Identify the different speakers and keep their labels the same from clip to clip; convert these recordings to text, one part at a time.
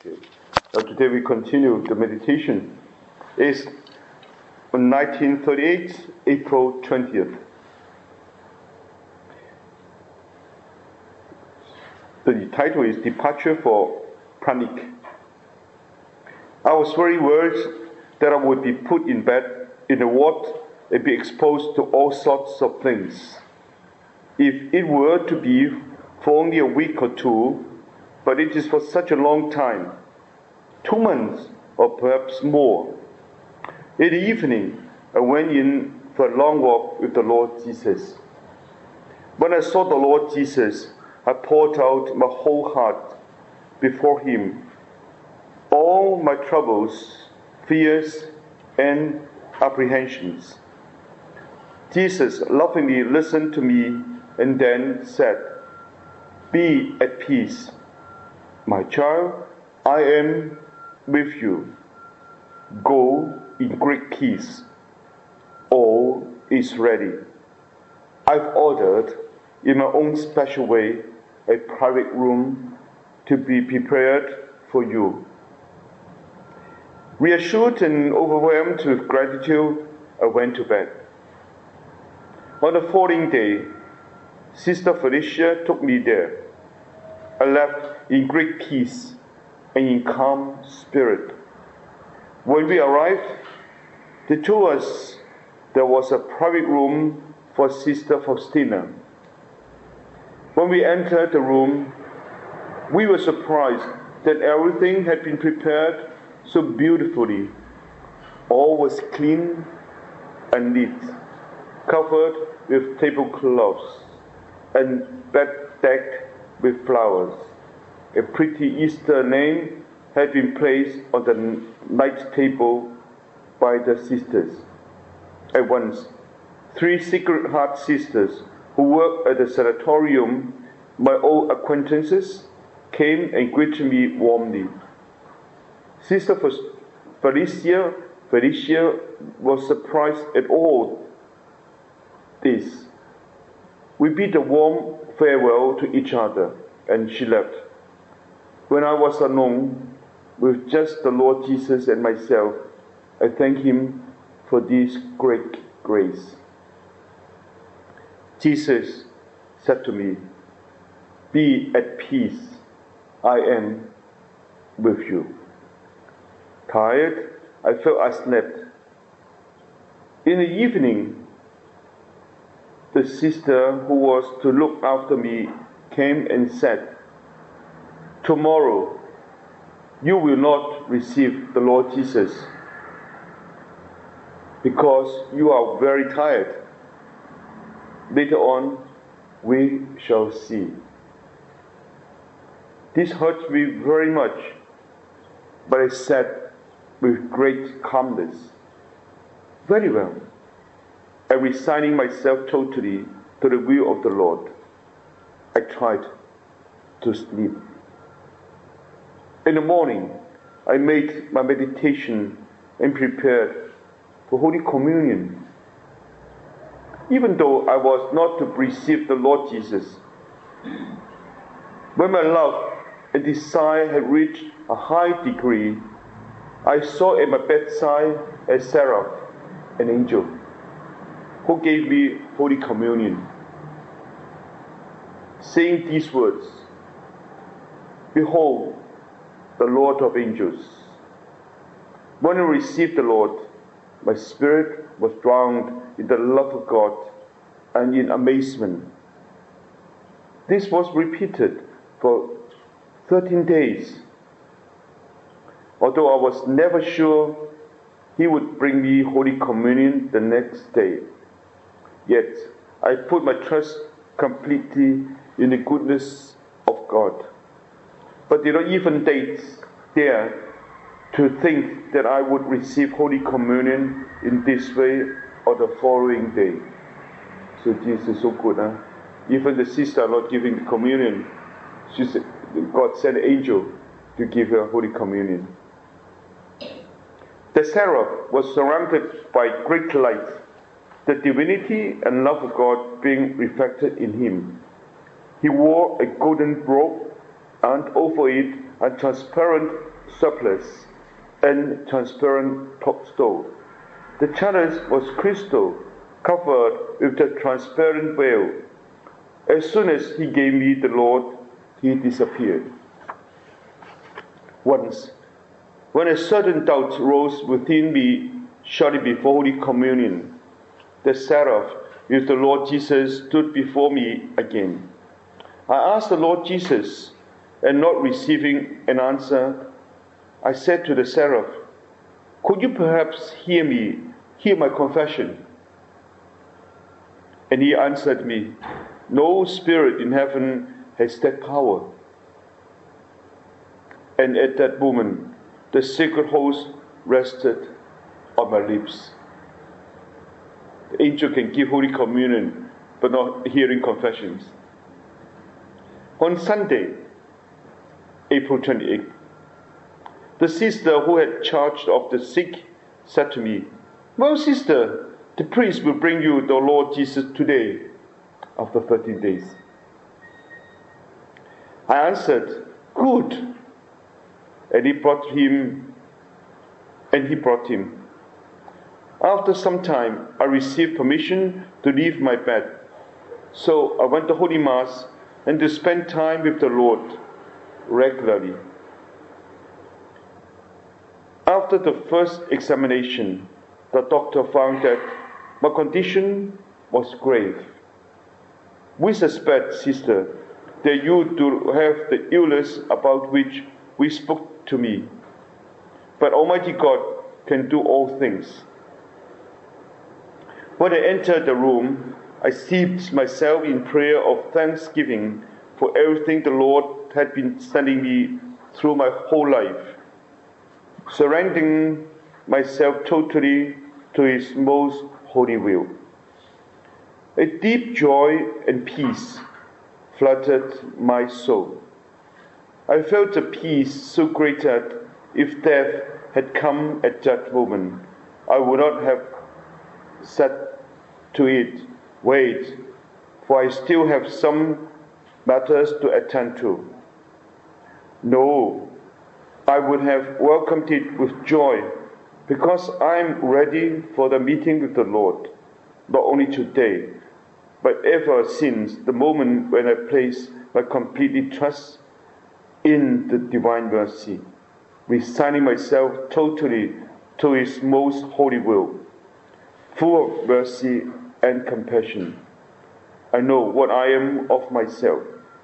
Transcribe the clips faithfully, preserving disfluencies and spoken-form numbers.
Speaker 1: Okay. Now today we continue the meditation. It's on nineteen thirty-eight, April twentieth. The title is Departure for Panic. I was very worried that I would be put in bed in a ward and be exposed to all sorts of things. If it were to be for only a week or two, but it is for such a long time, two months or perhaps more. In the evening, I went in for a long walk with the Lord Jesus. When I saw the Lord Jesus, I poured out my whole heart before Him. All my troubles, fears, and apprehensions. Jesus lovingly listened to me and then said, "Be at peace. My child, I am with you. Go in great peace. All is ready. I've ordered, in my own special way, a private room to be prepared for you." Reassured and overwhelmed with gratitude, I went to bed. On the following day, Sister Felicia took me there. I left in great peace and in calm spirit. When we arrived, they told us there was a private room for Sister Faustina. When we entered the room, we were surprised that everything had been prepared so beautifully. All was clean and neat, covered with tablecloths and bed decked with flowers. A pretty Easter name had been placed on the night table by the sisters. At once, three Sacred Heart sisters who worked at the sanatorium, my old acquaintances, came and greeted me warmly. Sister Felicia, Felicia was surprised at all this. We bid a warm farewell to each other, and she left. When I was alone with just the Lord Jesus and myself, I thank Him for this great grace. Jesus said to me, "Be at peace. I am with you." Tired, I felt I slept. In the evening, the sister who was to look after me came and said, "Tomorrow, you will not receive the Lord Jesus because you are very tired. Later on, we shall see." This hurt me very much, but I said with great calmness, "Very well," and resigning myself totally to the will of the Lord, I tried to sleep. In the morning, I made my meditation and prepared for Holy Communion. Even though I was not to receive the Lord Jesus, when my love and desire had reached a high degree, I saw at my bedside a seraph, an angel, who gave me Holy Communion, saying these words, "Behold, the Lord of angels." When I received the Lord, my spirit was drowned in the love of God and in amazement. This was repeated for thirteen days. Although I was never sure He would bring me Holy Communion the next day, yet I put my trust completely in the goodness of God. But did not even dare to think that I would receive Holy Communion in this way or the following day. So Jesus is so good, huh? Even the sister are not giving the communion. She said, God sent an angel to give her Holy Communion. The seraph was surrounded by great light, the divinity and love of God being reflected in him. He wore a golden robe, and over it a transparent surplice and transparent top stove. The chalice was crystal, covered with the transparent veil. As soon as he gave me the Lord, he disappeared. Once, when a certain doubt rose within me shortly before Holy Communion, the seraph with the Lord Jesus stood before me again. I asked the Lord Jesus, and not receiving an answer, I said to the seraph, "Could you perhaps hear me, hear my confession?" And he answered me, "No spirit in heaven has that power." And at that moment, the sacred host rested on my lips. The angel can give Holy Communion, but not hearing confessions. On Sunday, April twenty-eighth, the sister who had charge of the sick said to me, "Well, sister, the priest will bring you the Lord Jesus today, after thirteen days." I answered, "Good." And he brought him, and he brought him. After some time, I received permission to leave my bed. So I went to Holy Mass and to spend time with the Lord regularly. After the first examination, the doctor found that my condition was grave. "We suspect, sister, that you do have the illness about which we spoke to me. But Almighty God can do all things." When I entered the room, I steeped myself in prayer of thanksgiving for everything the Lord had been sending me through my whole life, surrendering myself totally to His most holy will. A deep joy and peace flooded my soul. I felt a peace so great that if death had come at that moment, I would not have said to it, "Wait, for I still have some matters to attend to." No, I would have welcomed it with joy, because I am ready for the meeting with the Lord, not only today, but ever since the moment when I placed my complete trust in the divine mercy, resigning myself totally to His most holy will, full of mercy and compassion. I know what I am of myself.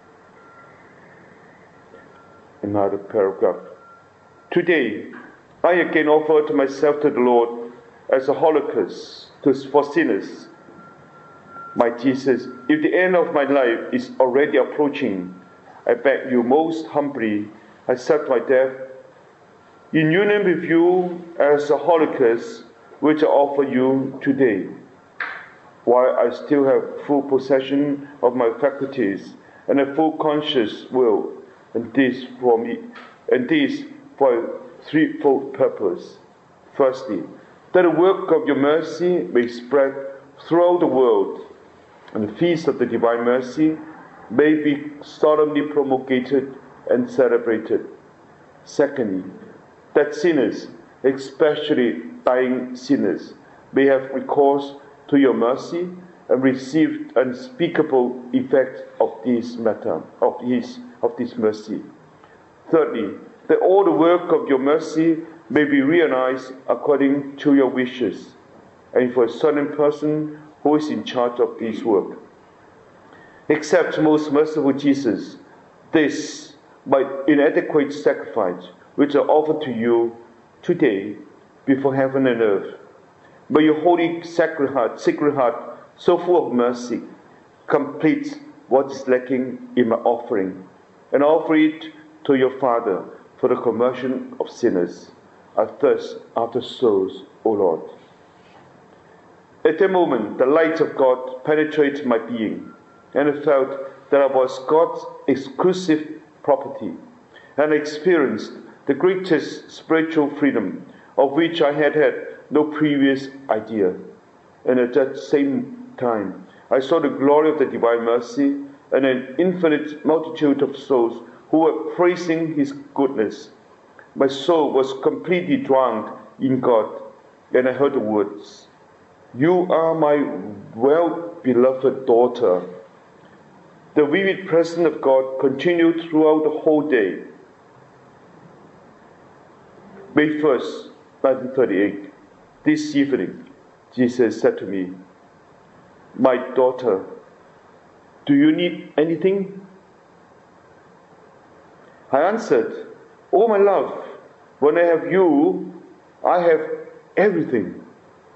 Speaker 1: Another paragraph. Today, I again offer myself to the Lord as a holocaust for sinners. My Jesus, if the end of my life is already approaching, I beg you most humbly, accept my death in union with you as a holocaust which I offer you today, while I still have full possession of my faculties and a full conscious will, and this for me, and this for a threefold purpose. Firstly, that the work of your mercy may spread throughout the world, and the feast of the divine mercy may be solemnly promulgated and celebrated. Secondly, that sinners, especially dying sinners, may have recourse to your mercy and receive unspeakable effect of this matter, of his, of this mercy. Thirdly, that all the work of your mercy may be realized according to your wishes, and for a certain person who is in charge of this work. Accept, most merciful Jesus, this my inadequate sacrifice which I offer to you today before heaven and earth. May your holy sacred heart, sacred heart, so full of mercy, complete what is lacking in my offering, and offer it to your Father for the conversion of sinners. I thirst after souls, O Lord. At that moment, the light of God penetrated my being, and I felt that I was God's exclusive property, and I experienced the greatest spiritual freedom of which I had had no previous idea. And at that same time, I saw the glory of the divine mercy and an infinite multitude of souls who were praising His goodness. My soul was completely drowned in God, and I heard the words, "You are my well-beloved daughter." The vivid presence of God continued throughout the whole day. May first, nineteen thirty-eight, this evening, Jesus said to me, "My daughter, do you need anything?" I answered, "Oh, my love, when I have you, I have everything."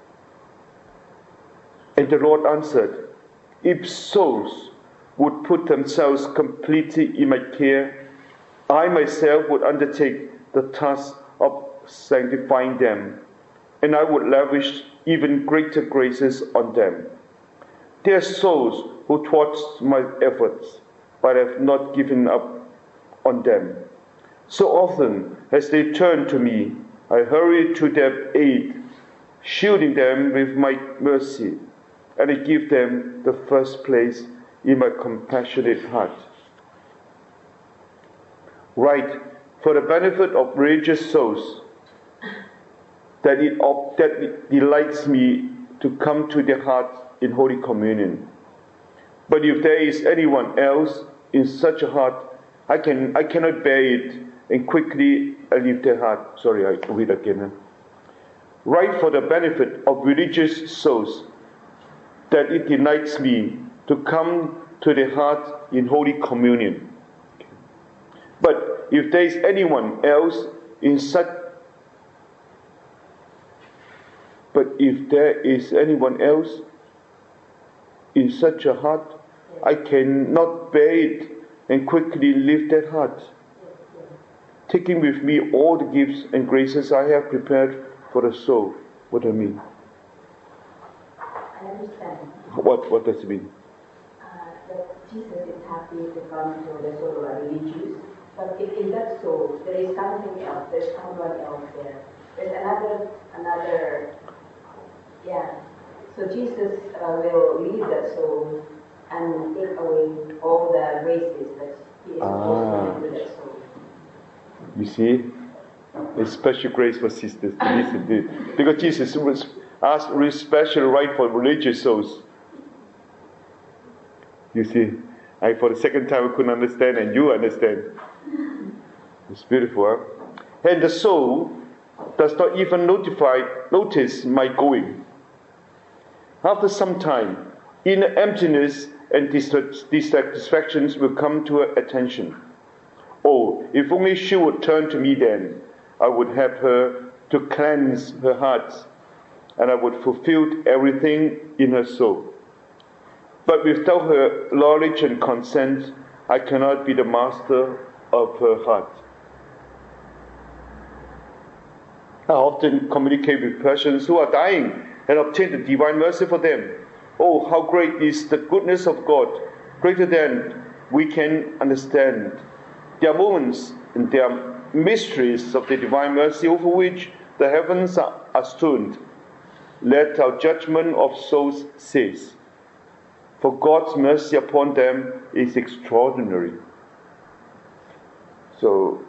Speaker 1: And the Lord answered, "If souls would put themselves completely in my care, I myself would undertake the task of sanctifying them, and I would lavish even greater graces on them. They are souls who thwart my efforts, but I have not given up on them. So often as they turn to me, I hurry to their aid, shielding them with my mercy, and I give them the first place in my compassionate heart. Write for the benefit of religious souls that it, that it delights me to come to their heart in Holy Communion. But if there is anyone else in such a heart, I can I cannot bear it, and quickly I leave their heart." Sorry, I read again. "Write for the benefit of religious souls that it delights me to come to their heart in Holy Communion. But if there is anyone else in such But if there is anyone else in such a heart, I cannot bear it, and quickly leave that heart, taking with me all the gifts and graces I have prepared for the soul." What do I mean?
Speaker 2: I understand.
Speaker 1: What What does it mean?
Speaker 2: Uh, that Jesus is happy to come to the soul of religious, but if in that soul there is something else, there's someone else there, there's another, another, yeah. So Jesus uh, will leave that soul and take away all the graces that He is supposed
Speaker 1: Ah.
Speaker 2: to give to that soul.
Speaker 1: You see, a special grace for sisters. This indeed. Because Jesus was asked a special right for religious souls. You see, I for the second time I couldn't understand, and you understand. It's beautiful, huh? And the soul does not even notify, notice my going. After some time, inner emptiness and dissatisfactions will come to her attention. Oh, if only she would turn to me then, I would have her to cleanse her heart, and I would fulfill everything in her soul. But without her knowledge and consent, I cannot be the master of her heart. I often communicate with persons who are dying and obtain the divine mercy for them. Oh, how great is the goodness of God, greater than we can understand. There are moments and there are mysteries of the divine mercy over which the heavens are astounded. Let our judgment of souls cease, for God's mercy upon them is extraordinary. So,